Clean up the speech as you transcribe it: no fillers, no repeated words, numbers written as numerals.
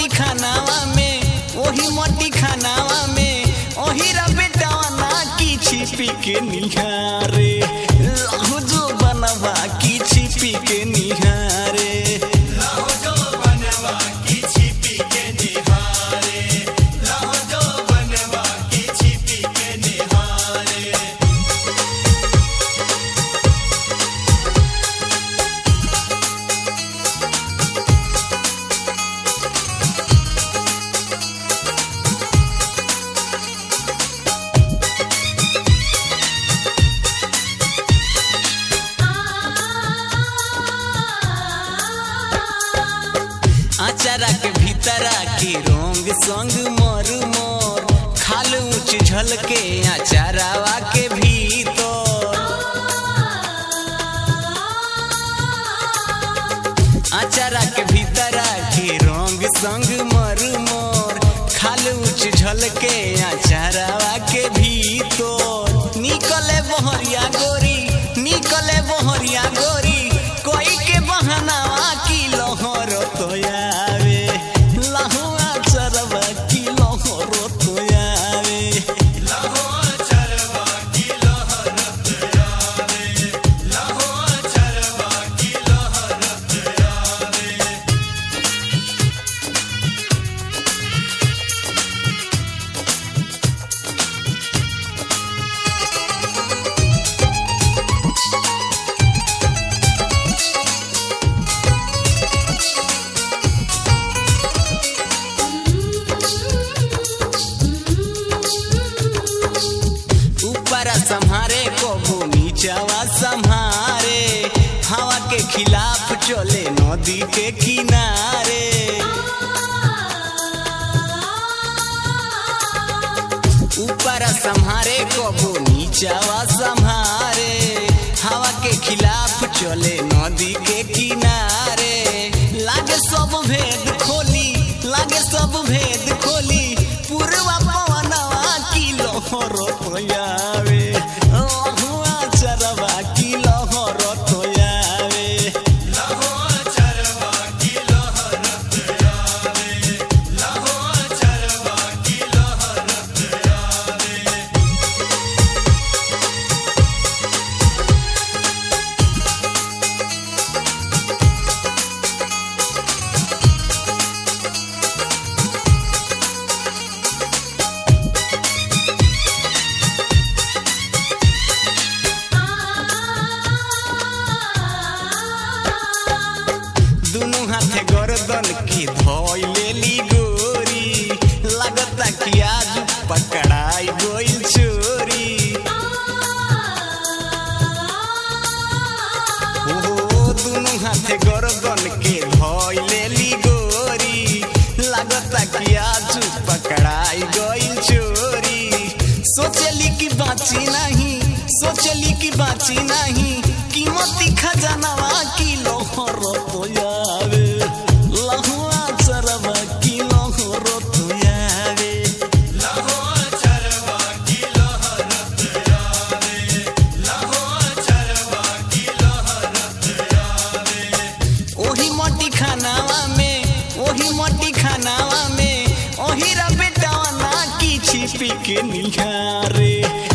मोटी खानावा में ओही मोटी खानावा में ओही रा बेटावा ना की छिपी के निहारे लाहु जो बनवा की छिपी के निहारे लाहो जो बनवा की छिपी के निहारे लाहो जो बनवा की छिपी के निहारे आचारा के भीतरा के रंग संग मोर मोर खाल ऊंच झलके आचारावा के भीतर आचारा के भीतरा के रंग संग मोर मोर खाल ऊंच झलके आचारावा के भीतर निकले बहरिया गोरी निकले बहरिया गोरी कोई के बहानावा की लहर तो आवे लहुआ चरवा की लहर तो आवे लाहो चरवा की लहरत आवे लाहो चरवा की लहरत आवे ऊपरा संहारे को नीचावा संहारे हवा के खिलाफ चले नदी के किनारे ऊपरा संहारे को नीचावा संहारे हवा के खिलाफ चले नदी के किनारे लागे सब भेद खोली लागे सब भेद खोली पूर्वा पवनवा की लहर तो आवे लहुआ चरवा की लहर तो आवे लाहो चरवा की लहरत आवे लाहो चरवा की लहरत आवे दुनु हाथे गर्दन की धोइलेली गोरी लगता कि आज पकड़ाई गोइल चोरी ओ दुनु हाथे गर्दन के धोइलेली गोरी लगता कि आज पकड़ाई गोइल चोरी सोचली कि बाची नहीं सोचली कि बाची नहीं कीमती खजानावा की लोहर तो आवे लहुआ चरवा की लोहर तो आवे लाहो चरवा की लहरत आवे लाहो चरवा की लहरत आवे ओही मोटी खानावा में ओही मोटी खानावा में ओही रा बेटावा ना की छिपी के निहारे